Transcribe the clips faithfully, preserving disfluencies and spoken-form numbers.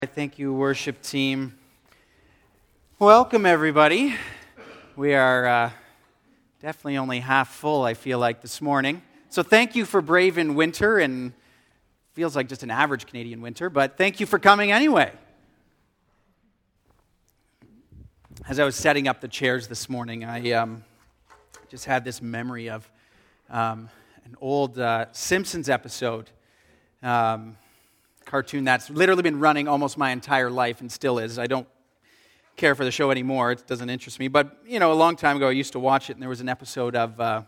Thank you, worship team. Welcome, everybody. We are uh, definitely only half full, I feel like, this morning. So thank you for braving winter, and feels like just an average Canadian winter, but thank you for coming anyway. As I was setting up the chairs this morning, I um, just had this memory of um, an old uh, Simpsons episode. Um, cartoon that's literally been running almost my entire life and still is. I don't care for the show anymore. It doesn't interest me. But, you know, a long time ago I used to watch it, and there was an episode of, uh,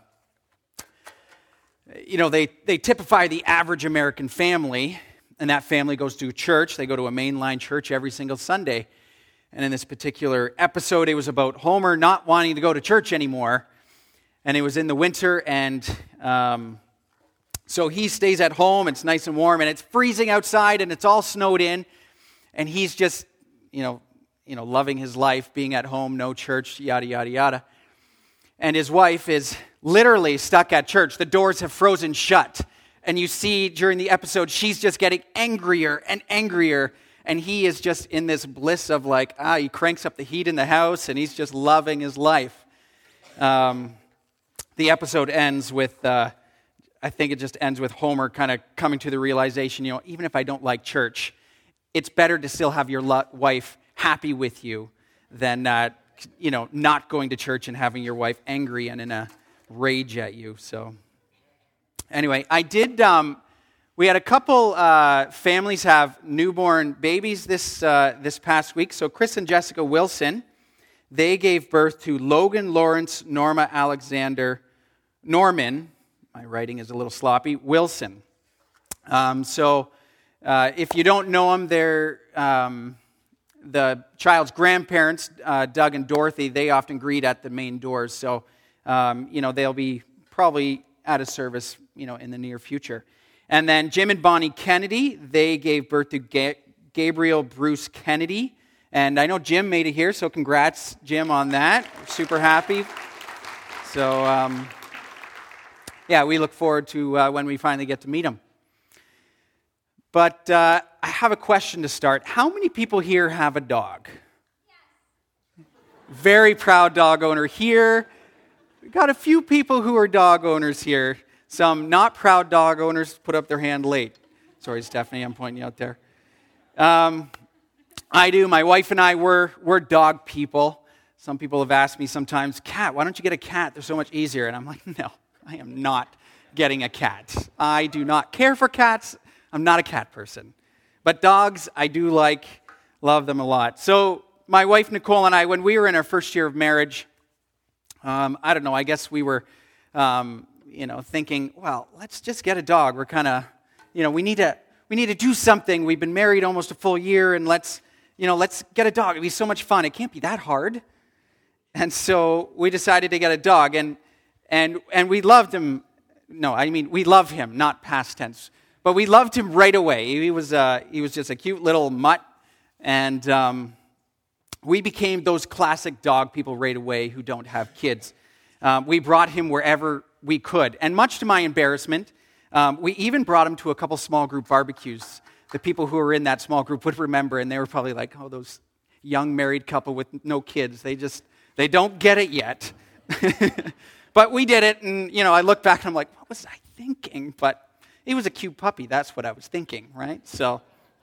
you know, they, they typify the average American family, and that family goes to church. They go to a mainline church every single Sunday. And in this particular episode, it was about Homer not wanting to go to church anymore. And it was in the winter, and um, so he stays at home. It's nice and warm, and it's freezing outside, and it's all snowed in. And he's just, you know, you know, loving his life, being at home, no church, yada, yada, yada. And his wife is literally stuck at church. The doors have frozen shut. And you see during the episode, she's just getting angrier and angrier. And he is just in this bliss of like, ah, he cranks up the heat in the house, and he's just loving his life. Um, the episode ends with... Uh, I think it just ends with Homer kind of coming to the realization, you know, even if I don't like church, it's better to still have your lo- wife happy with you than, uh, you know, not going to church and having your wife angry and in a rage at you. So anyway, I did, um, we had a couple uh, families have newborn babies this, uh, this past week. So Chris and Jessica Wilson, they gave birth to Logan Lawrence Norma Alexander Norman. My writing is a little sloppy. Wilson. Um, so, uh, if you don't know them, they're um, the child's grandparents, uh, Doug and Dorothy. They often greet at the main doors. So, um, you know, they'll be probably out of service, you know, in the near future. And then Jim and Bonnie Kennedy, they gave birth to Ga- Gabriel Bruce Kennedy. And I know Jim made it here, so congrats, Jim, on that. We're super happy. So, um... yeah, we look forward to uh, when we finally get to meet him. But uh, I have a question to start. How many people here have a dog? Yes. Very proud dog owner here. We've got a few people who are dog owners here. Some not proud dog owners put up their hand late. Sorry, Stephanie, I'm pointing you out there. Um, I do. My wife and I, we're, we're dog people. Some people have asked me sometimes, cat, why don't you get a cat? They're so much easier. And I'm like, no. I am not getting a cat. I do not care for cats. I'm not a cat person. But dogs, I do like, love them a lot. So my wife Nicole and I, when we were in our first year of marriage, um, I don't know, I guess we were, um, you know, thinking, well, let's just get a dog. We're kind of, you know, we need to, we need to do something. We've been married almost a full year, and let's, you know, let's get a dog. It'd be so much fun. It can't be that hard. And so we decided to get a dog, and And and we loved him. No, I mean, we love him, not past tense. But we loved him right away. He was uh, he was just a cute little mutt. And um, we became those classic dog people right away who don't have kids. Um, we brought him wherever we could. And much to my embarrassment, um, we even brought him to a couple small group barbecues. The people who were in that small group would remember, and they were probably like, oh, those young married couple with no kids, they just, they don't get it yet. But we did it, and, you know, I look back and I'm like, what was I thinking? But he was a cute puppy. That's what I was thinking, right? So,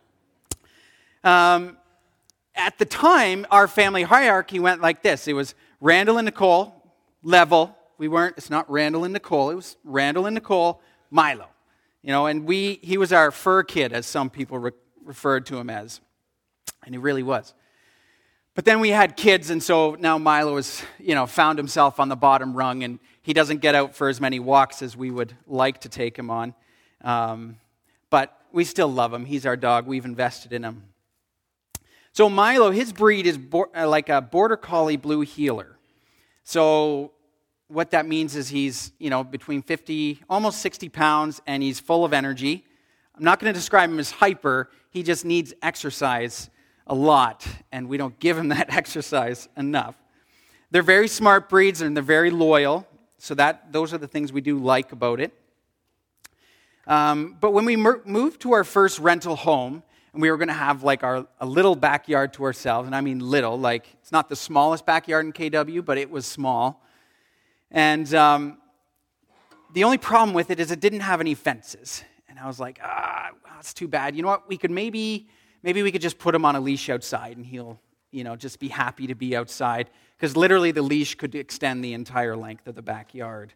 um, at the time, our family hierarchy went like this. It was Randall and Nicole, level. We weren't, it's not Randall and Nicole. It was Randall and Nicole, Milo. You know, and we, he was our fur kid, as some people re- referred to him as. And he really was. But then we had kids, and so now Milo has, you know, found himself on the bottom rung, and he doesn't get out for as many walks as we would like to take him on. Um, but we still love him. He's our dog. We've invested in him. So Milo, his breed is bo- like a Border Collie Blue Heeler. So what that means is he's, you know, between fifty, almost sixty pounds, and he's full of energy. I'm not going to describe him as hyper. He just needs exercise a lot, and we don't give him that exercise enough. They're very smart breeds, and they're very loyal, so that those are the things we do like about it. Um, but when we mer- moved to our first rental home, and we were going to have like our a little backyard to ourselves, and I mean little, like it's not the smallest backyard in K W, but it was small. And um, the only problem with it is it didn't have any fences. And I was like, ah, well, that's too bad. You know what? We could maybe, maybe we could just put him on a leash outside, and he'll, you know, just be happy to be outside. Because literally the leash could extend the entire length of the backyard.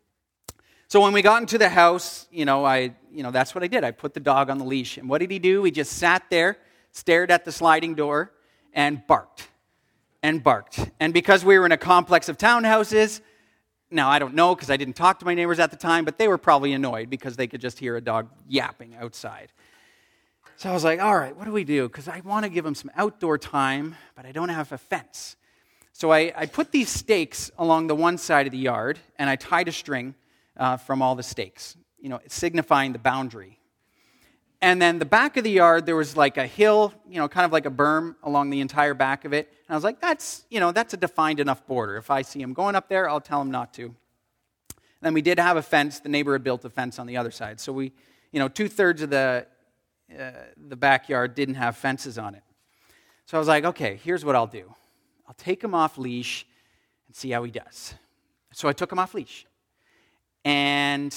So when we got into the house, you know, I, you know, that's what I did. I put the dog on the leash. And what did he do? He just sat there, stared at the sliding door, and barked. And barked. And because we were in a complex of townhouses, now I don't know because I didn't talk to my neighbors at the time, but they were probably annoyed because they could just hear a dog yapping outside. So I was like, all right, what do we do? Because I want to give him some outdoor time, but I don't have a fence. So I, I put these stakes along the one side of the yard, and I tied a string uh, from all the stakes, you know, signifying the boundary. And then the back of the yard, there was like a hill, you know, kind of like a berm along the entire back of it. And I was like, that's, you know, that's a defined enough border. If I see him going up there, I'll tell him not to. And then we did have a fence. The neighbor had built a fence on the other side. So we, you know, two-thirds of the uh, the backyard didn't have fences on it. So I was like, okay, here's what I'll do. I'll take him off leash and see how he does. So I took him off leash. And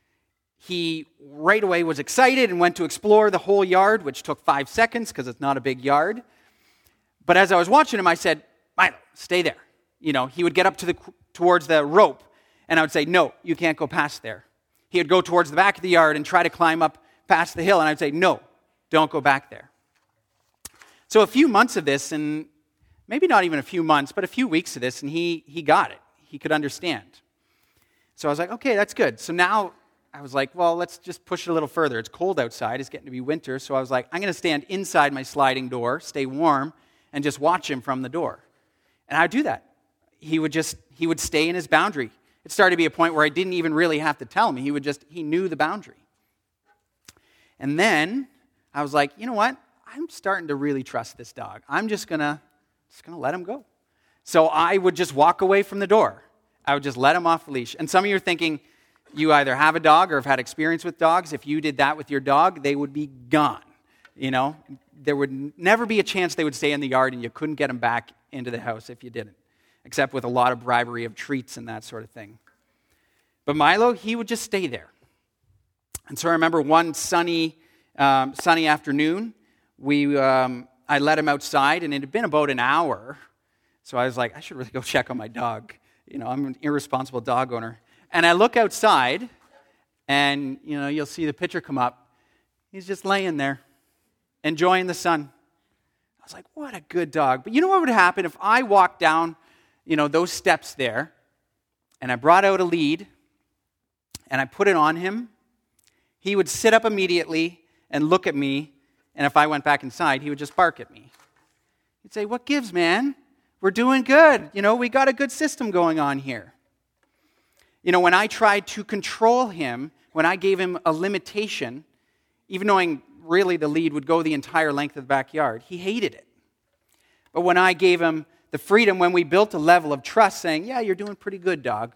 he right away was excited and went to explore the whole yard, which took five seconds because it's not a big yard. But as I was watching him, I said, Milo, stay there. You know, he would get up to the towards the rope, and I would say, no, you can't go past there. He would go towards the back of the yard and try to climb up past the hill, and I would say, no, don't go back there. So a few months of this, and maybe not even a few months, but a few weeks of this, and he he got it. He could understand. So I was like, okay, that's good. So now I was like, well, let's just push it a little further. It's cold outside. It's getting to be winter. So I was like, I'm going to stand inside my sliding door, stay warm, and just watch him from the door. And I would do that. He would just, he would stay in his boundary. It started to be a point where I didn't even really have to tell him. He would just, he knew the boundary. And then I was like, you know what? I'm starting to really trust this dog. I'm just going to, just going to let him go. So I would just walk away from the door. I would just let him off the leash. And some of you are thinking, you either have a dog or have had experience with dogs. If you did that with your dog, they would be gone. You know, there would never be a chance they would stay in the yard, and you couldn't get them back into the house if you didn't, except with a lot of bribery of treats and that sort of thing. But Milo, he would just stay there. And so I remember one sunny, um, sunny afternoon, we um, I let him outside, and it had been about an hour. So I was like, I should really go check on my dog. You know, I'm an irresponsible dog owner. And I look outside, and, you know, you'll see the picture come up. He's just laying there, enjoying the sun. I was like, what a good dog. But you know what would happen if I walked down, you know, those steps there, and I brought out a lead, and I put it on him? He would sit up immediately and look at me, and if I went back inside, he would just bark at me. He'd say, what gives, man? We're doing good. You know, we got a good system going on here. You know, when I tried to control him, when I gave him a limitation, even knowing really the lead would go the entire length of the backyard, he hated it. But when I gave him the freedom, when we built a level of trust saying, yeah, you're doing pretty good, dog,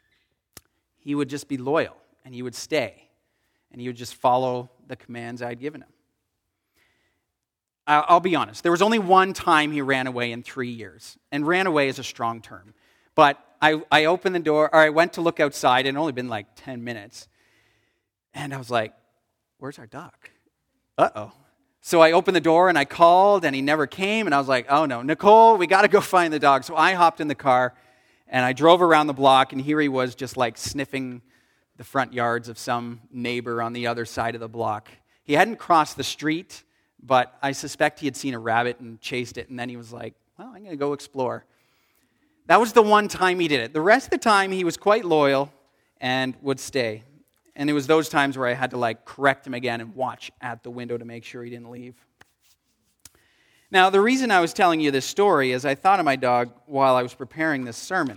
he would just be loyal, and he would stay, and he would just follow the commands I'd given him. I'll be honest, there was only one time he ran away in three years, and ran away is a strong term. But I, I opened the door, or I went to look outside, and it had only been like ten minutes. And I was like, where's our dog? Uh-oh. So I opened the door, and I called, and he never came. And I was like, oh, no, Nicole, we got to go find the dog. So I hopped in the car, and I drove around the block, and here he was just like sniffing the front yards of some neighbor on the other side of the block. He hadn't crossed the street, but I suspect he had seen a rabbit and chased it, and then he was like, well, I'm going to go explore. That was the one time he did it. The rest of the time, he was quite loyal and would stay. And it was those times where I had to like correct him again and watch at the window to make sure he didn't leave. Now, the reason I was telling you this story is I thought of my dog while I was preparing this sermon,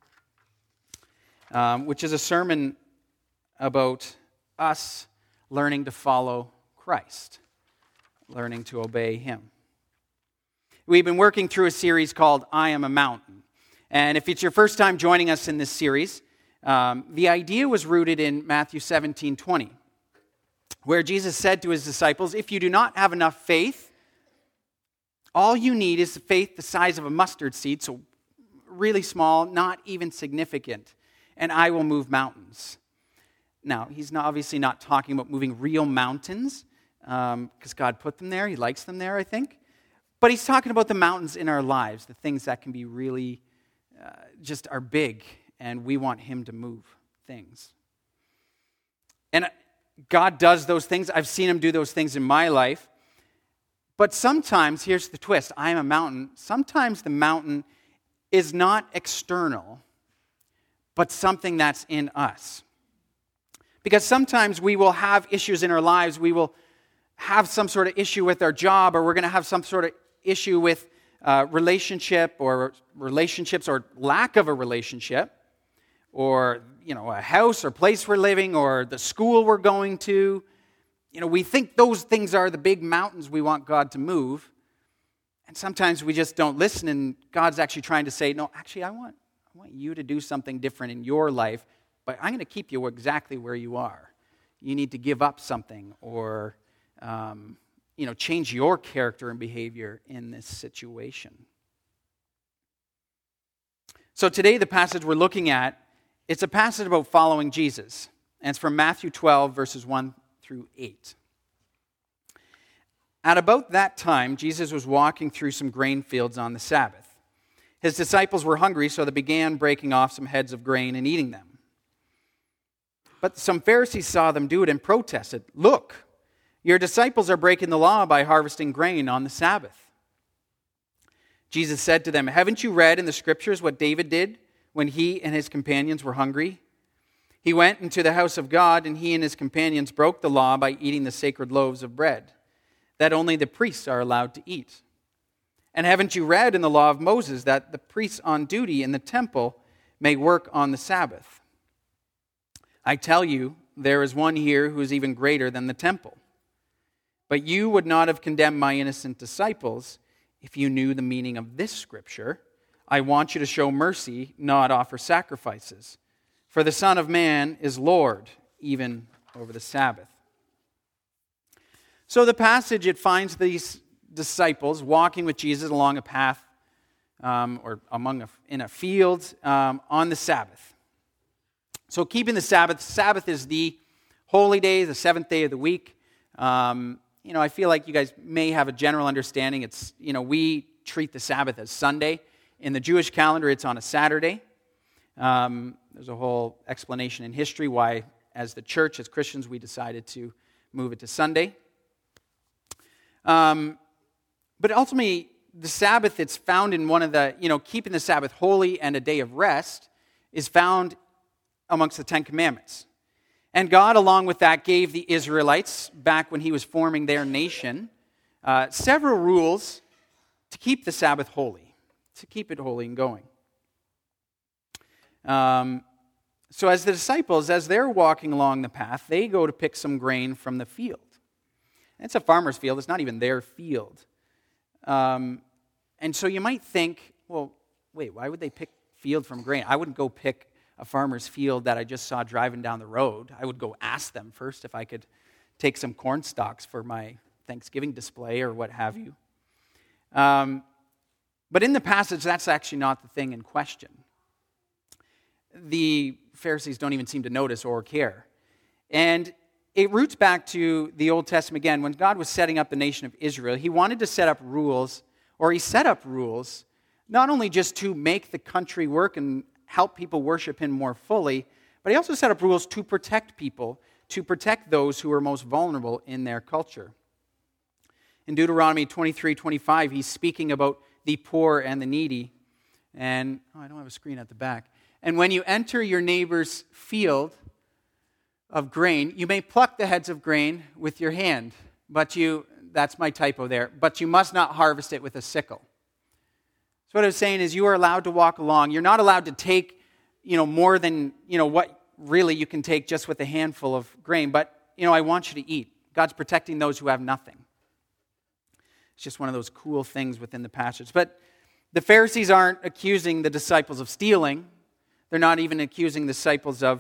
um, which is a sermon about us learning to follow Christ, learning to obey Him. We've been working through a series called I Am a Mountain. And if it's your first time joining us in this series, um, the idea was rooted in Matthew seventeen twenty. where Jesus said to his disciples, if you do not have enough faith, all you need is faith the size of a mustard seed, so really small, not even significant, and I will move mountains. Now, he's not, obviously not talking about moving real mountains, because um, God put them there. He likes them there, I think. But he's talking about the mountains in our lives, the things that can be really, uh, just are big, and we want him to move things. And God does those things. I've seen him do those things in my life. But sometimes, here's the twist, I am a mountain. Sometimes the mountain is not external, but something that's in us. Because sometimes we will have issues in our lives. We will have some sort of issue with our job, or we're going to have some sort of issue with uh, relationship or relationships or lack of a relationship, or you know, a house or place we're living, or the school we're going to. You know, we think those things are the big mountains we want God to move. And sometimes we just don't listen, and God's actually trying to say, no, actually, I want, I want you to do something different in your life, but I'm going to keep you exactly where you are. You need to give up something, or um, you know, change your character and behavior in this situation. So today, the passage we're looking at, it's a passage about following Jesus, and it's from Matthew twelve, verses one through eight. At about that time, Jesus was walking through some grain fields on the Sabbath. His disciples were hungry, so they began breaking off some heads of grain and eating them. But some Pharisees saw them do it and protested, "Look, your disciples are breaking the law by harvesting grain on the Sabbath." Jesus said to them, "Haven't you read in the Scriptures what David did when he and his companions were hungry? He went into the house of God, and he and his companions broke the law by eating the sacred loaves of bread that only the priests are allowed to eat. And haven't you read in the law of Moses that the priests on duty in the temple may work on the Sabbath? I tell you, there is one here who is even greater than the temple. But you would not have condemned my innocent disciples if you knew the meaning of this scripture. I want you to show mercy, not offer sacrifices. For the Son of Man is Lord, even over the Sabbath." So the passage, it finds these disciples walking with Jesus along a path um, or among a, in a field um, on the Sabbath. So keeping the Sabbath, Sabbath is the holy day, the seventh day of the week. Um, you know, I feel like you guys may have a general understanding. It's, you know, we treat the Sabbath as Sunday. In the Jewish calendar, it's on a Saturday. Um, there's a whole explanation in history why, as the church, as Christians, we decided to move it to Sunday. Um, but ultimately, the Sabbath, it's found in one of the, you know, keeping the Sabbath holy and a day of rest is found amongst the Ten Commandments. And God, along with that, gave the Israelites, back when he was forming their nation, uh, several rules to keep the Sabbath holy, to keep it holy and going. Um, so as the disciples, as they're walking along the path, they go to pick some grain from the field. It's a farmer's field. It's not even their field. Um, and so you might think, well, wait, why would they pick field from grain? I wouldn't go pick a farmer's field that I just saw driving down the road. I would go ask them first if I could take some corn stalks for my Thanksgiving display or what have you. Um, but in the passage, that's actually not the thing in question. The Pharisees don't even seem to notice or care. And it roots back to the Old Testament again. When God was setting up the nation of Israel, he wanted to set up rules, or he set up rules, not only just to make the country work and help people worship him more fully, but he also set up rules to protect people, to protect those who are most vulnerable in their culture. In Deuteronomy twenty-three twenty-five, he's speaking about the poor and the needy. And, oh, I don't have a screen at the back. And when you enter your neighbor's field of grain, you may pluck the heads of grain with your hand, but you, that's my typo there, but you must not harvest it with a sickle. So what I was saying is you are allowed to walk along. You're not allowed to take, you know, more than, you know, what really you can take just with a handful of grain, but, you know, I want you to eat. God's protecting those who have nothing. It's just one of those cool things within the passage. But the Pharisees aren't accusing the disciples of stealing. They're not even accusing the disciples of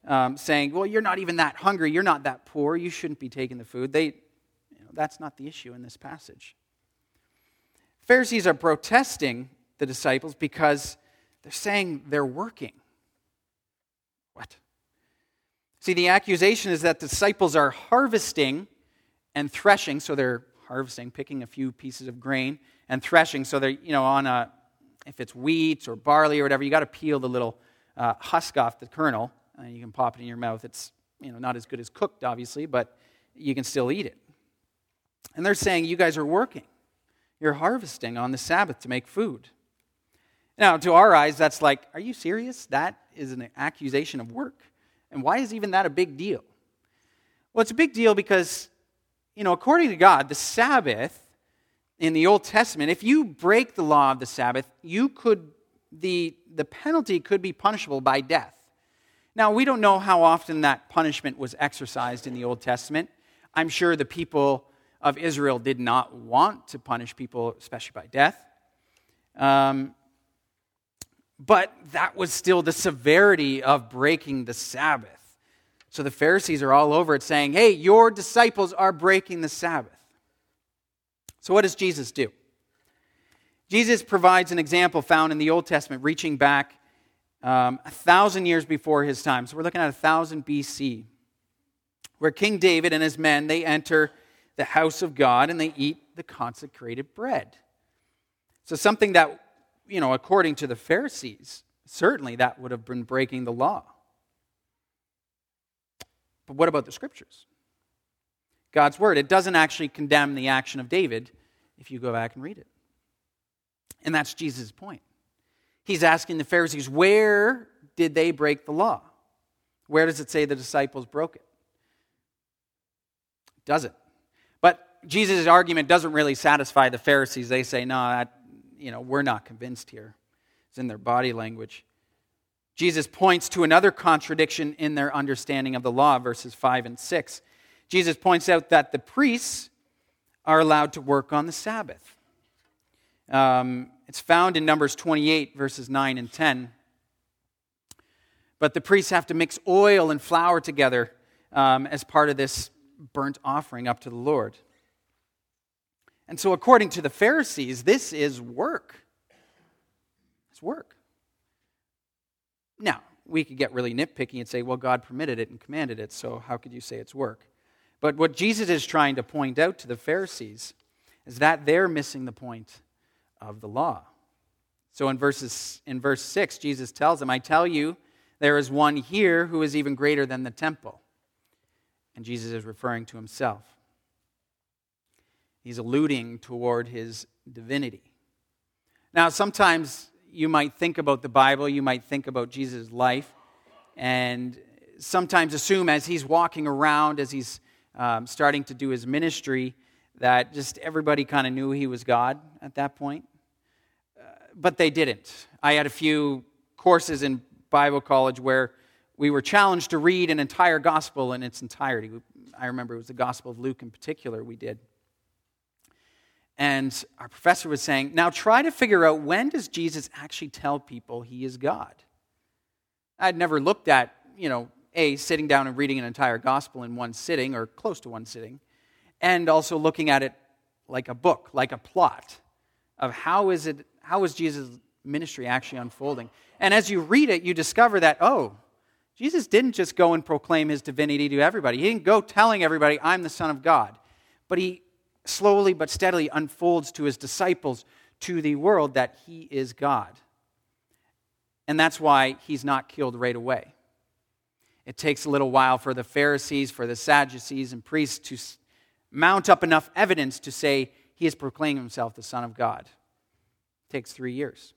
um, saying, well, you're not even that hungry, you're not that poor, you shouldn't be taking the food. They, you know, that's not the issue in this passage. Pharisees are protesting the disciples because they're saying they're working. What? See, the accusation is that the disciples are harvesting and threshing, so they're harvesting, picking a few pieces of grain, and threshing, so they're, you know, on a, if it's wheat or barley or whatever, you got to peel the little uh, husk off the kernel, and you can pop it in your mouth. It's, you know, not as good as cooked, obviously, but you can still eat it. And they're saying, you guys are working. You're harvesting on the Sabbath to make food. Now, to our eyes, that's like, are you serious? That is an accusation of work. And why is even that a big deal? Well, it's a big deal because, you know, according to God, the Sabbath in the Old Testament, if you break the law of the Sabbath, you could, the, the penalty could be punishable by death. Now, we don't know how often that punishment was exercised in the Old Testament. I'm sure the people of Israel did not want to punish people, especially by death. Um, but that was still the severity of breaking the Sabbath. So the Pharisees are all over it saying, hey, your disciples are breaking the Sabbath. So what does Jesus do? Jesus provides an example found in the Old Testament reaching back um, a thousand years before his time. So we're looking at a thousand B C, where King David and his men, they enter the house of God and they eat the consecrated bread. So something that, you know, according to the Pharisees, certainly that would have been breaking the law. But what about the Scriptures? God's Word, it doesn't actually condemn the action of David if you go back and read it. And that's Jesus' point. He's asking the Pharisees, where did they break the law? Where does it say the disciples broke it? It doesn't. But Jesus' argument doesn't really satisfy the Pharisees. They say, no, that, you know, we're not convinced here. It's in their body language. Jesus points to another contradiction in their understanding of the law, verses five and six. Jesus points out that the priests are allowed to work on the Sabbath. Um, it's found in Numbers twenty-eight, verses nine and ten. But the priests have to mix oil and flour together um, as part of this burnt offering up to the Lord. And so according to the Pharisees, this is work. It's work. Now, we could get really nitpicky and say, well, God permitted it and commanded it, so how could you say it's work? But what Jesus is trying to point out to the Pharisees is that they're missing the point of the law. So in verses in verse six, Jesus tells them, I tell you, there is one here who is even greater than the temple. And Jesus is referring to himself. He's alluding toward his divinity. Now, sometimes you might think about the Bible, you might think about Jesus' life, and sometimes assume as he's walking around, as he's um, starting to do his ministry, that just everybody kind of knew he was God at that point. Uh, but they didn't. I had a few courses in Bible college where we were challenged to read an entire gospel in its entirety. I remember it was the Gospel of Luke in particular we did. And our professor was saying, now try to figure out, when does Jesus actually tell people he is God? I'd never looked at, you know, A, sitting down and reading an entire gospel in one sitting, or close to one sitting, and also looking at it like a book, like a plot of how is it, how is Jesus' ministry actually unfolding. And as you read it, you discover that, oh, Jesus didn't just go and proclaim his divinity to everybody. He didn't go telling everybody, I'm the Son of God. But he slowly but steadily unfolds to his disciples, to the world, that he is God. And that's why he's not killed right away. It takes a little while for the Pharisees, for the Sadducees and priests to mount up enough evidence to say he is proclaiming himself the Son of God. It takes three years.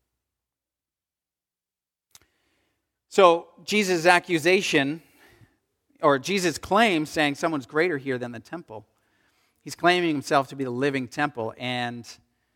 So Jesus' accusation, or Jesus' claim, saying someone's greater here than the temple, he's claiming himself to be the living temple, and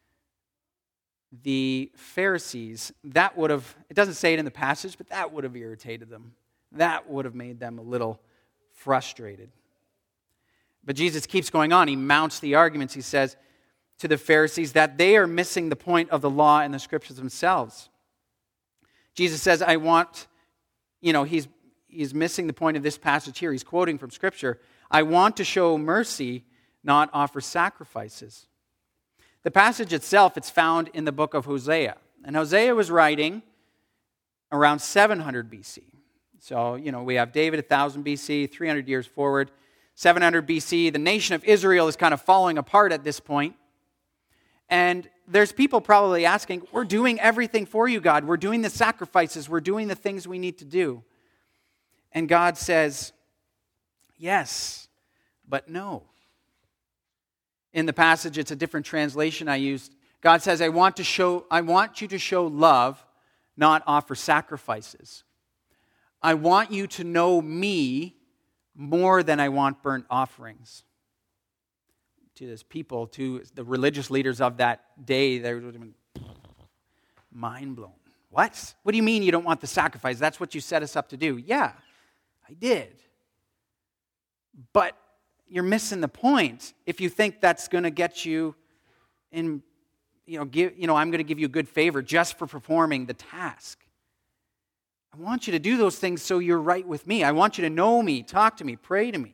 the Pharisees, that would have, it doesn't say it in the passage, but that would have irritated them. That would have made them a little frustrated. But Jesus keeps going on. He mounts the arguments. He says to the Pharisees that they are missing the point of the law and the Scriptures themselves. Jesus says, I want, you know, he's he's missing the point of this passage here. He's quoting from Scripture. I want to show mercy, not offer sacrifices. The passage itself, it's found in the book of Hosea. And Hosea was writing around seven hundred B C. So, you know, we have David one thousand B C, three hundred years forward. seven hundred B C, the nation of Israel is kind of falling apart at this point. And there's people probably asking, we're doing everything for you, God. We're doing the sacrifices. We're doing the things we need to do. And God says, yes, but no. In the passage, it's a different translation I used. God says, I want to show, I want you to show love, not offer sacrifices. I want you to know me more than I want burnt offerings. To this people, to the religious leaders of that day, they would have been mind blown. What? What do you mean you don't want the sacrifice? That's what you set us up to do. Yeah, I did. But you're missing the point if you think that's going to get you in, you know, give, you know, I'm going to give you a good favor just for performing the task. I want you to do those things so you're right with me. I want you to know me, talk to me, pray to me.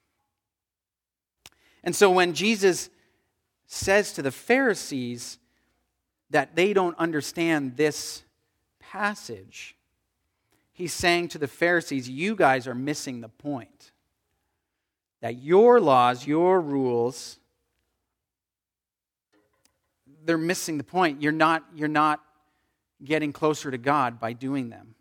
And so when Jesus says to the Pharisees that they don't understand this passage, he's saying to the Pharisees, you guys are missing the point. That your laws, your rules, they're missing the point. You're not, you're not getting closer to God by doing them.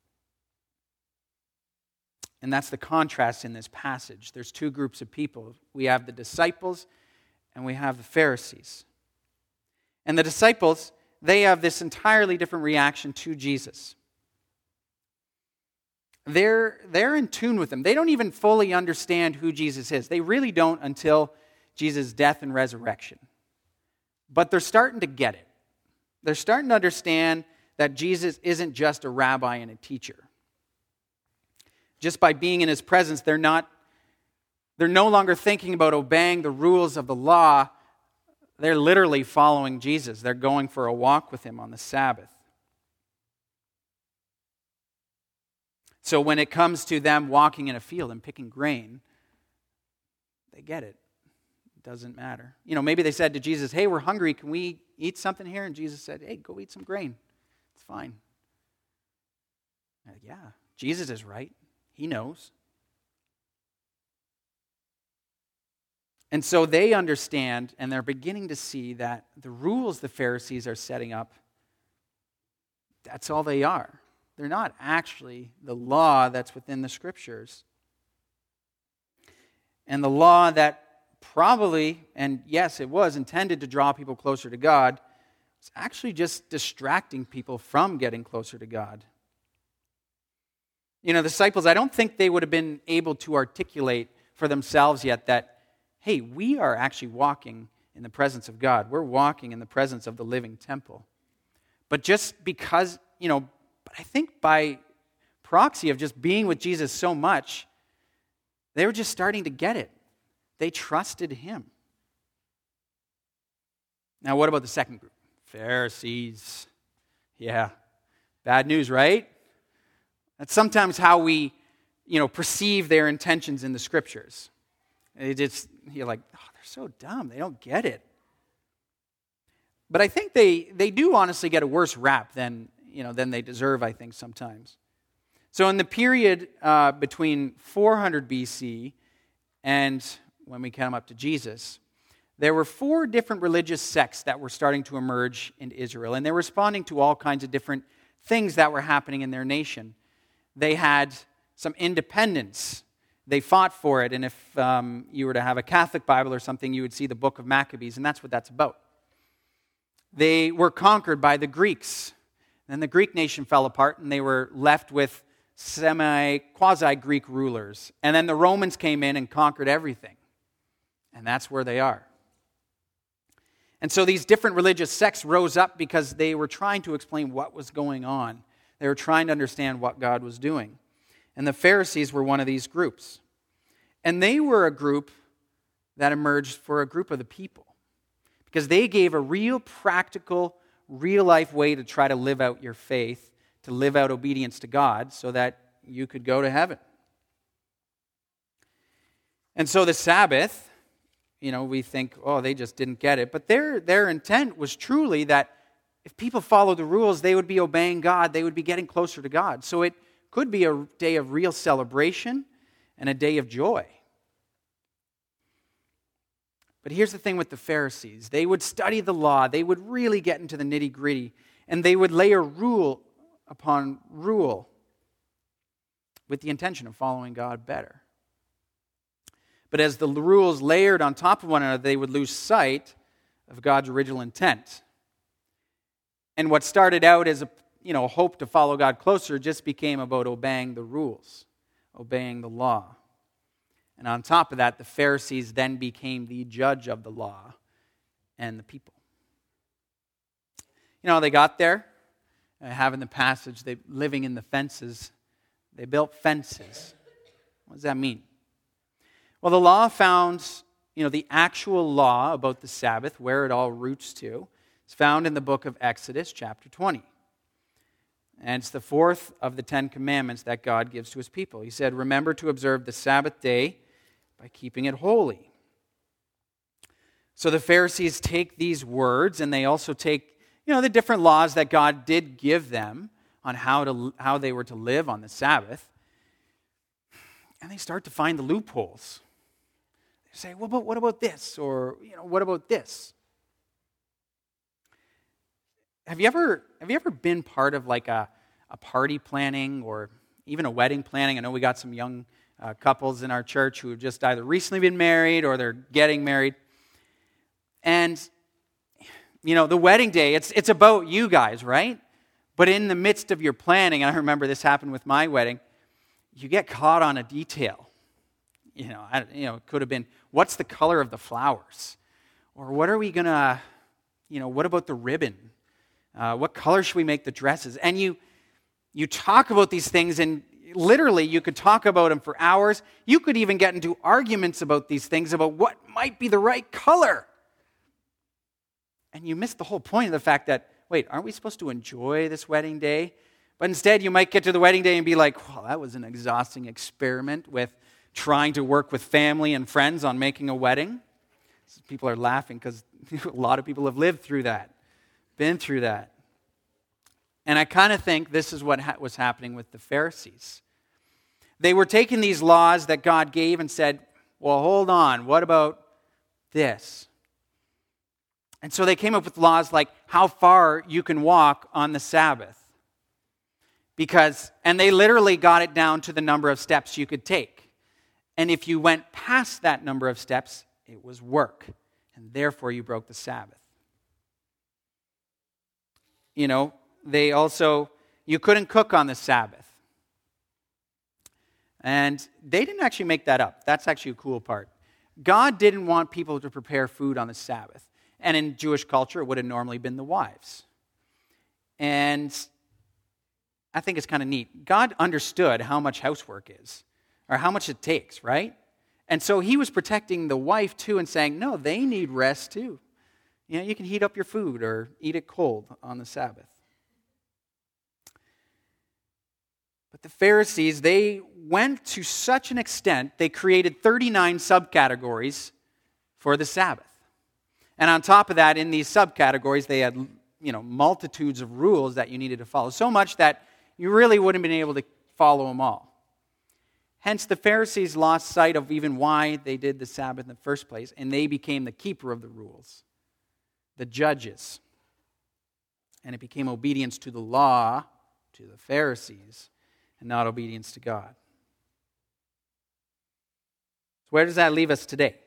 And that's the contrast in this passage. There's two groups of people. We have the disciples and we have the Pharisees. And the disciples, they have this entirely different reaction to Jesus. They're, they're in tune with him. They don't even fully understand who Jesus is. They really don't until Jesus' death and resurrection. But they're starting to get it. They're starting to understand that Jesus isn't just a rabbi and a teacher. Just by being in his presence, they're not, they're no longer thinking about obeying the rules of the law. They're literally following Jesus. They're going for a walk with him on the Sabbath. So when it comes to them walking in a field and picking grain, they get it. It doesn't matter. You know, maybe they said to Jesus, hey, we're hungry. Can we eat something here? And Jesus said, hey, go eat some grain. It's fine. Like, yeah, Jesus is right. He knows. And so they understand and they're beginning to see that the rules the Pharisees are setting up, that's all they are. They're not actually the law that's within the Scriptures. And the law that probably, and yes, it was intended to draw people closer to God, it's actually just distracting people from getting closer to God. You know, the disciples, I don't think they would have been able to articulate for themselves yet that, hey, we are actually walking in the presence of God. We're walking in the presence of the living temple. But just because, you know, but I think by proxy of just being with Jesus so much, they were just starting to get it. They trusted him. Now, what about the second group? Pharisees. Yeah, bad news, right? That's sometimes how we, you know, perceive their intentions in the Scriptures. It just, you're like, oh, they're so dumb. They don't get it. But I think they, they do honestly get a worse rap than, you know, than they deserve, I think, sometimes. So in the period uh, between four hundred B C and when we come up to Jesus, there were four different religious sects that were starting to emerge in Israel, and they're responding to all kinds of different things that were happening in their nation. They had some independence. They fought for it. And if um, you were to have a Catholic Bible or something, you would see the book of Maccabees, and that's what that's about. They were conquered by the Greeks. Then the Greek nation fell apart, and they were left with semi, quasi-Greek rulers. And then the Romans came in and conquered everything. And that's where they are. And so these different religious sects rose up because they were trying to explain what was going on. They were trying to understand what God was doing. And the Pharisees were one of these groups. And they were a group that emerged for a group of the people. Because they gave a real practical, real life way to try to live out your faith, to live out obedience to God, so that you could go to heaven. And so the Sabbath, you know, we think, oh, they just didn't get it. But their, their intent was truly that if people followed the rules, they would be obeying God. They would be getting closer to God. So it could be a day of real celebration and a day of joy. But here's the thing with the Pharisees. They would study the law. They would really get into the nitty-gritty. And they would layer rule upon rule with the intention of following God better. But as the rules layered on top of one another, they would lose sight of God's original intent. And what started out as a you know, hope to follow God closer just became about obeying the rules, obeying the law. And on top of that, the Pharisees then became the judge of the law and the people. You know, they got there, uh, having the passage, they living in the fences. They built fences. What does that mean? Well, the law found, you know, the actual law about the Sabbath, where it all roots to, is found in the book of Exodus, chapter twenty. And it's the fourth of the Ten Commandments that God gives to his people. He said, remember to observe the Sabbath day by keeping it holy. So the Pharisees take these words and they also take, you know, the different laws that God did give them on how to how they were to live on the Sabbath. And they start to find the loopholes. They say, well, but what about this? Or, you know, what about this? Have you ever have you ever been part of like a, a party planning or even a wedding planning? I know we got some young uh, couples in our church who have just either recently been married or they're getting married. And, you know, the wedding day, it's it's about you guys, right? But in the midst of your planning, and I remember this happened with my wedding, you get caught on a detail. You know, I, you know, it could have been, what's the color of the flowers? Or what are we going to, you know, what about the ribbon? Uh, what color should we make the dresses? And you you talk about these things, and literally you could talk about them for hours. You could even get into arguments about these things, about what might be the right color. And you miss the whole point of the fact that, wait, aren't we supposed to enjoy this wedding day? But instead you might get to the wedding day and be like, well, that was an exhausting experiment with trying to work with family and friends on making a wedding. People are laughing because a lot of people have lived through that. Been through that. And I kind of think this is what ha- was happening with the Pharisees. They were taking these laws that God gave and said, well, hold on, what about this? And so they came up with laws like how far you can walk on the Sabbath. Because, and they literally got it down to the number of steps you could take. And if you went past that number of steps, it was work. And therefore you broke the Sabbath. You know, they also, you couldn't cook on the Sabbath. And they didn't actually make that up. That's actually a cool part. God didn't want people to prepare food on the Sabbath. And in Jewish culture, it would have normally been the wives. And I think it's kind of neat. God understood how much housework is, or how much it takes, right? And so he was protecting the wife too and saying, no, they need rest too. You know, you can heat up your food or eat it cold on the Sabbath. But the Pharisees, they went to such an extent, they created thirty-nine subcategories for the Sabbath. And on top of that, in these subcategories, they had, you know, multitudes of rules that you needed to follow. So much that you really wouldn't have been able to follow them all. Hence, the Pharisees lost sight of even why they did the Sabbath in the first place, and they became the keeper of the rules. The judges. And it became obedience to the law, to the Pharisees, and not obedience to God. So where does that leave us today?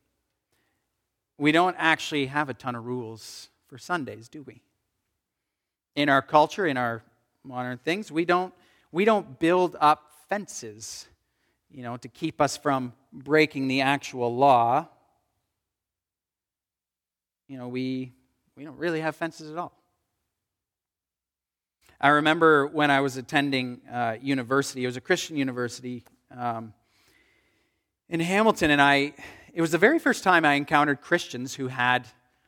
We don't actually have a ton of rules for Sundays, do we? In our culture, in our modern things, we don't we don't build up fences, you know, to keep us from breaking the actual law. You know, we we don't really have fences at all. I remember when I was attending uh, university, it was a Christian university um, in Hamilton, and I it was the very first time I encountered Christians who had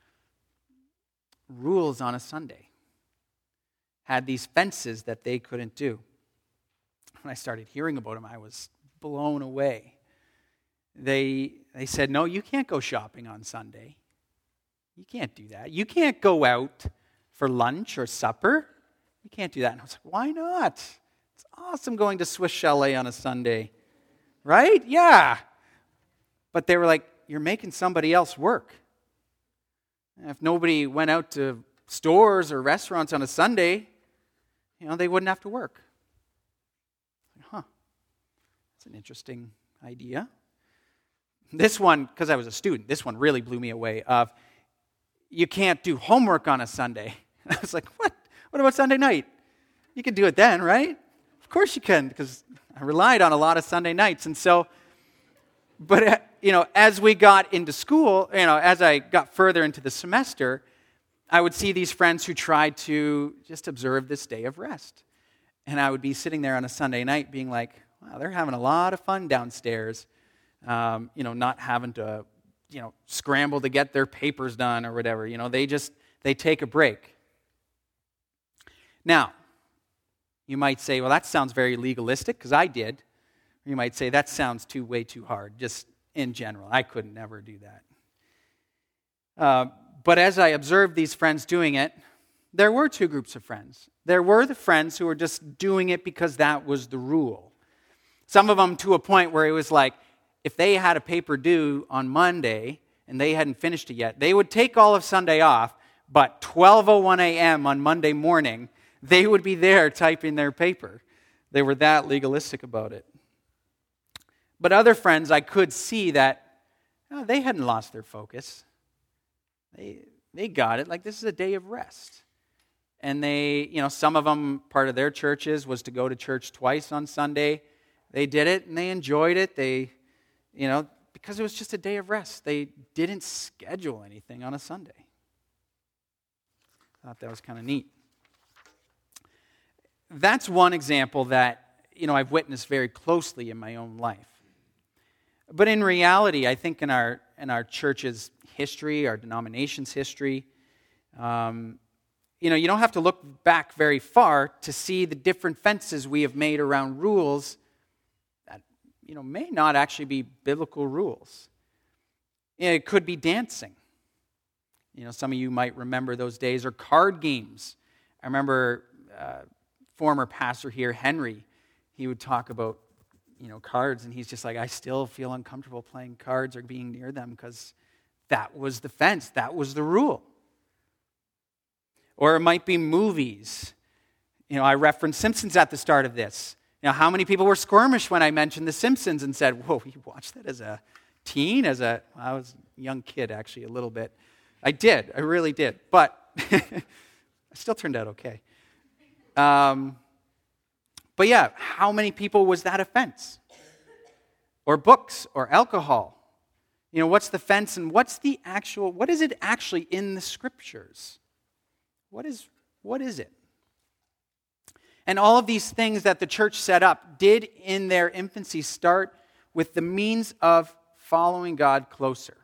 rules on a Sunday, had these fences that they couldn't do. when I started hearing about them, I was blown away. They, they said, no, you can't go shopping on Sunday. You can't do that. You can't go out for lunch or supper. You can't do that. And I was like, why not? It's awesome going to Swiss Chalet on a Sunday. Right? Yeah. But they were like, you're making somebody else work. And if nobody went out to stores or restaurants on a Sunday, you know, they wouldn't have to work. Huh. That's an interesting idea. This one, because I was a student, this one really blew me away. Of you can't do homework on a Sunday. I was like, what? What about Sunday night? You can do it then, right? Of course you can, because I relied on a lot of Sunday nights. And so, but, uh, you know, as we got into school, you know, as I got further into the semester, I would see these friends who tried to just observe this day of rest. And I would be sitting there on a Sunday night being like, wow, they're having a lot of fun downstairs, um, you know, not having to, you know, scramble to get their papers done or whatever. You know, they just, they take a break. Now, you might say, well, that sounds very legalistic, because I did. Or you might say, that sounds too way too hard, just in general. I could never do that. Uh, but as I observed these friends doing it, there were two groups of friends. There were the friends who were just doing it because that was the rule. Some of them to a point where it was like, if they had a paper due on Monday and they hadn't finished it yet, they would take all of Sunday off, but twelve oh one a.m. on Monday morning, they would be there typing their paper. They were that legalistic about it. But other friends, I could see that oh, they hadn't lost their focus. They they got it. Like, this is a day of rest. And they, you know, some of them, part of their churches was to go to church twice on Sunday. They did it and they enjoyed it. They, you know, because it was just a day of rest. They didn't schedule anything on a Sunday. I thought that was kind of neat. That's one example that, you know, I've witnessed very closely in my own life. But in reality, I think in our in our church's history, our denomination's history, um, you know, you don't have to look back very far to see the different fences we have made around rules that, you know, may not actually be biblical rules. It could be dancing. You know, some of you might remember those days, or card games. I remember uh, former pastor here, Henry, he would talk about, you know, cards, and he's just like, I still feel uncomfortable playing cards or being near them because that was the fence, that was the rule. Or it might be movies. You know, I referenced Simpsons at the start of this. You know, how many people were squirmish when I mentioned The Simpsons and said, whoa, you watched that as a teen? As a, well, I was a young kid, actually, a little bit. I did, I really did. But I still turned out okay. Um, but yeah, how many people was that offense? Or books, or alcohol. You know, what's the fence and what's the actual, what is it actually in the scriptures? What is, what is it? And all of these things that the church set up did in their infancy start with the means of following God closer.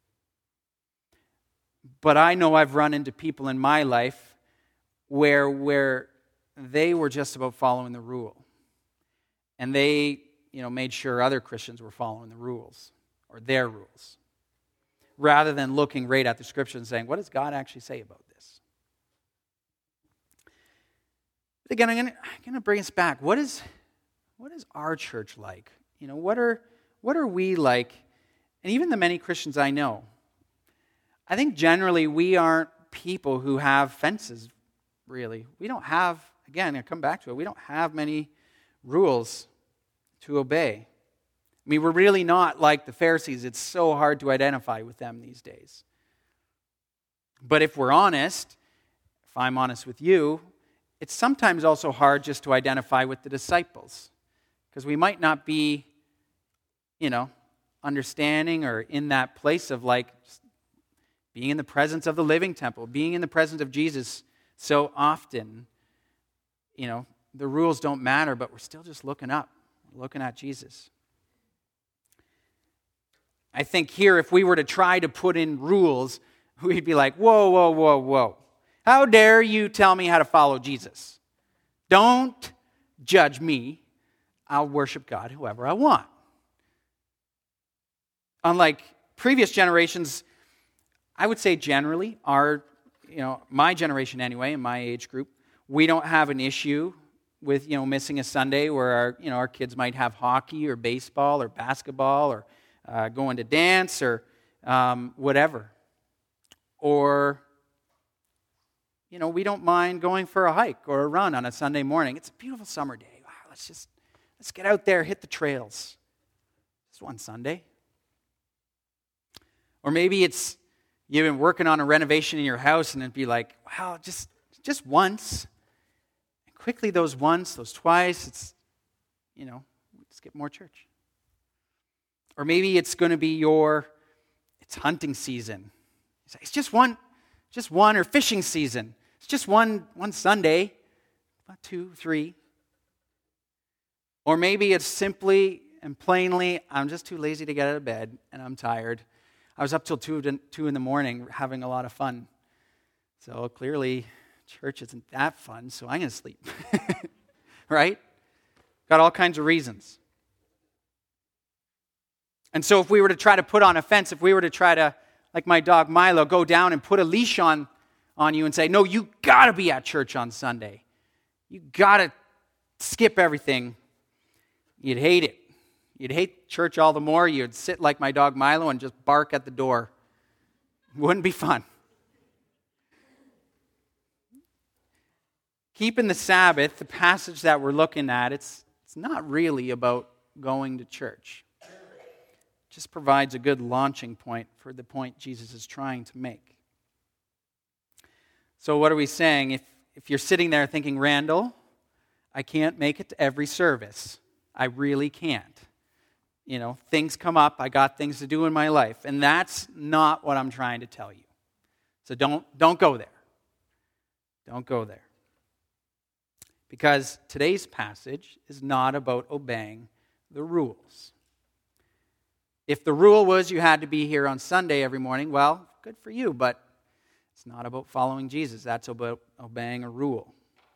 But I know I've run into people in my life where, where they were just about following the rule. And they, you know, made sure other Christians were following the rules, or their rules, rather than looking right at the scripture and saying, what does God actually say about this? But again, I'm going to, I'm going to bring us back. What is, what is our church like? You know, what are, what are we like? And even the many Christians I know, I think generally we aren't people who have fences, really. We don't have, again, I come back to it, we don't have many rules to obey. I mean, we're really not like the Pharisees. It's so hard to identify with them these days. But if we're honest, if I'm honest with you, it's sometimes also hard just to identify with the disciples. Because we might not be, you know, understanding or in that place of like being in the presence of the living temple, being in the presence of Jesus so often. You know, the rules don't matter, but we're still just looking up, looking at Jesus. I think here, if we were to try to put in rules, we'd be like, whoa, whoa, whoa, whoa. How dare you tell me how to follow Jesus? Don't judge me. I'll worship God however I want. Unlike previous generations, I would say generally, our, you know, my generation anyway, in my age group, we don't have an issue with, you know, missing a Sunday where our, you know, our kids might have hockey or baseball or basketball or uh, going to dance or um, whatever. Or, you know, we don't mind going for a hike or a run on a Sunday morning. It's a beautiful summer day. Wow, let's just, let's get out there, hit the trails. Just one Sunday. Or maybe it's, you've been working on a renovation in your house and it'd be like, wow, just, just once. And quickly those once, those twice, it's, you know, let's get more church. Or maybe it's going to be your, it's hunting season. It's just one, just one, or fishing season. It's just one, one Sunday, not two, three. Or maybe it's simply and plainly, I'm just too lazy to get out of bed and I'm tired. I was up till two, two in the morning having a lot of fun. So clearly, church isn't that fun, so I'm going to sleep. Right? Got all kinds of reasons. And so if we were to try to put on a fence, if we were to try to, like my dog Milo, go down and put a leash on, on you and say, no, you got to be at church on Sunday. You got to skip everything. You'd hate it. You'd hate church all the more. You'd sit like my dog Milo and just bark at the door. It wouldn't be fun. Keeping the Sabbath, the passage that we're looking at, it's, it's not really about going to church. It just provides a good launching point for the point Jesus is trying to make. So what are we saying? If, if you're sitting there thinking, Randall, I can't make it to every service. I really can't. You know, things come up. I got things to do in my life. And that's not what I'm trying to tell you. So don't, don't go there. Don't go there. Because today's passage is not about obeying the rules. If the rule was you had to be here on Sunday every morning, well, good for you, but it's not about following Jesus. That's about obeying a rule.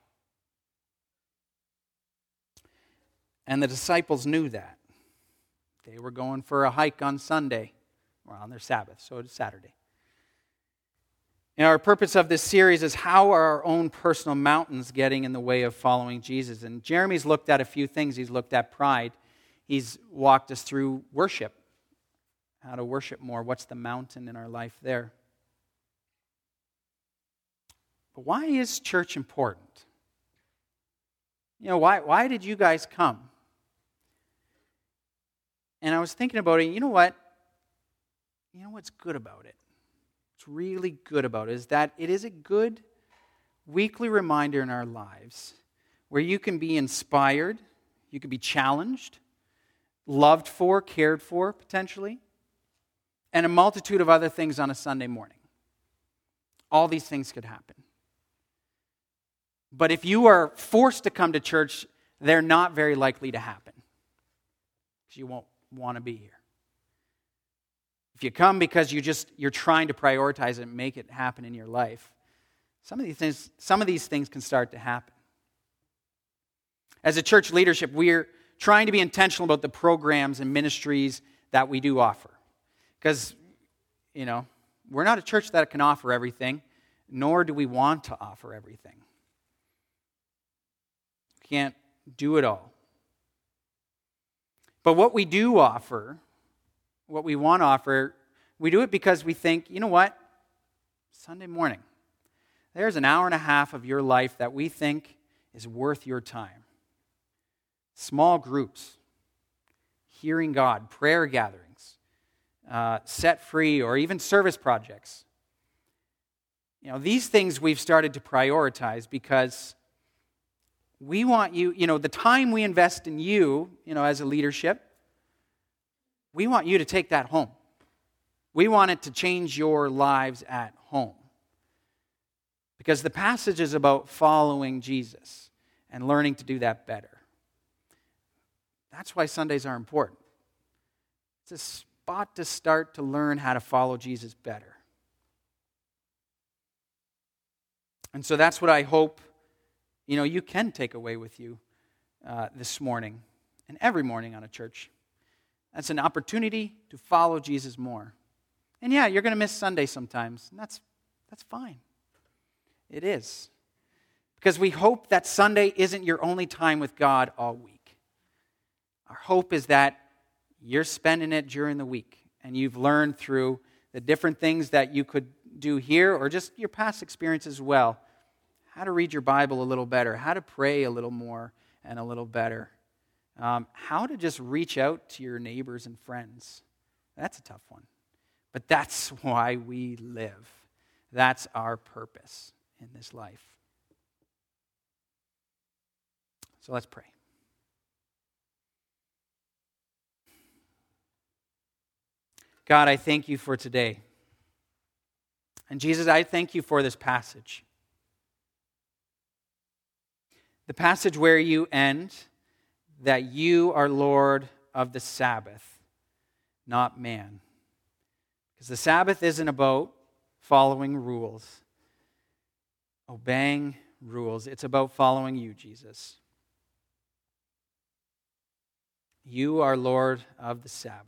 And the disciples knew that. They were going for a hike on Sunday, or on their Sabbath, so it's Saturday. And our purpose of this series is how are our own personal mountains getting in the way of following Jesus? And Jeremy's looked at a few things. He's looked at pride. He's walked us through worship, how to worship more. What's the mountain in our life there? But why is church important? You know, why, why did you guys come? And I was thinking about it, you know what? You know what's good about it? What's really good about it is that it is a good weekly reminder in our lives where you can be inspired, you can be challenged, loved for, cared for, potentially, and a multitude of other things on a Sunday morning. All these things could happen. But if you are forced to come to church, they're not very likely to happen. Because you won't want to be here. If you come because you just you're trying to prioritize it and make it happen in your life, some of these things, some of these things can start to happen. As a church leadership, we're trying to be intentional about the programs and ministries that we do offer. Because, you know, we're not a church that can offer everything, nor do we want to offer everything. We can't do it all. But what we do offer, what we want to offer, we do it because we think, you know what? Sunday morning, there's an hour and a half of your life that we think is worth your time. Small groups, hearing God, prayer gatherings, uh, set free, or even service projects. You know, these things we've started to prioritize because we want you, you know, the time we invest in you, you know, as a leadership, we want you to take that home. We want it to change your lives at home. Because the passage is about following Jesus and learning to do that better. That's why Sundays are important. It's a spot to start to learn how to follow Jesus better. And so that's what I hope, you know, you can take away with you uh, this morning and every morning on a church. That's an opportunity to follow Jesus more. And yeah, you're going to miss Sunday sometimes, and that's that's fine. It is. Because we hope that Sunday isn't your only time with God all week. Our hope is that you're spending it during the week, and you've learned through the different things that you could do here, or just your past experience as well, how to read your Bible a little better, how to pray a little more and a little better, um, how to just reach out to your neighbors and friends. That's a tough one. But that's why we live. That's our purpose in this life. So let's pray. God, I thank you for today. And Jesus, I thank you for this passage. The passage where you end that you are Lord of the Sabbath, not man. Because the Sabbath isn't about following rules, obeying rules. It's about following you, Jesus. You are Lord of the Sabbath.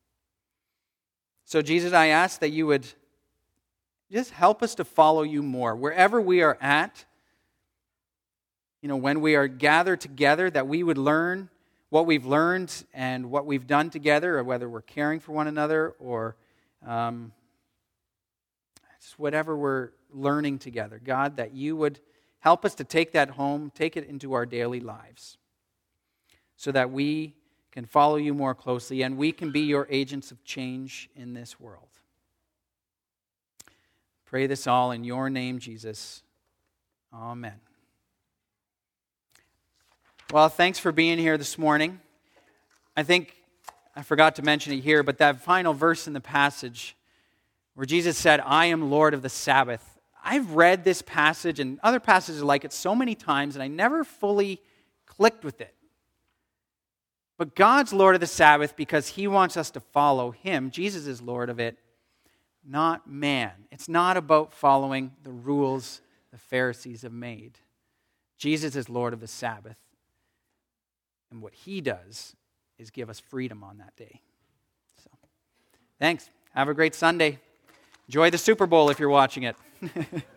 So, Jesus, I ask that you would just help us to follow you more. Wherever we are at, you know, when we are gathered together, that we would learn what we've learned and what we've done together, or whether we're caring for one another, or um, just whatever we're learning together. God, that you would help us to take that home, take it into our daily lives, so that we can follow you more closely and we can be your agents of change in this world. Pray this all in your name, Jesus. Amen. Well, thanks for being here this morning. I think I forgot to mention it here, but that final verse in the passage where Jesus said, I am Lord of the Sabbath. I've read this passage and other passages like it so many times, and I never fully clicked with it. But God's Lord of the Sabbath because he wants us to follow him. Jesus is Lord of it, not man. It's not about following the rules the Pharisees have made. Jesus is Lord of the Sabbath. And what he does is give us freedom on that day. So, thanks. Have a great Sunday. Enjoy the Super Bowl if you're watching it.